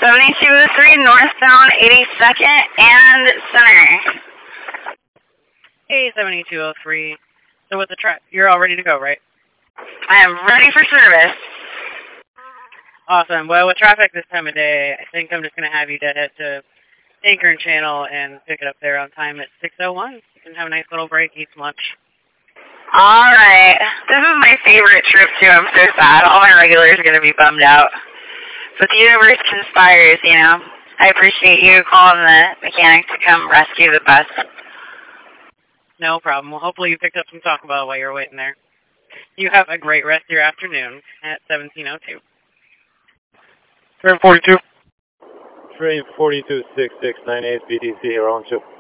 7203 northbound 82nd and Center. Hey, 7203. So with the truck, you're all ready to go, right? I am ready for service. Awesome. Well, with traffic this time of day, I think I'm just going to have you to head to Anchor Channel and pick it up there on time at 6:01. You can have a nice little break, eat some lunch. All right. This is my favorite trip, too. I'm so sad. All my regulars are going to be bummed out. But the universe conspires, you know. I appreciate you calling the mechanic to come rescue the bus. No problem. Well, hopefully you picked up some Taco Bell while you were waiting there. You have a great rest of your afternoon at 1702. Train 42. Train 426698 BDC here on 2.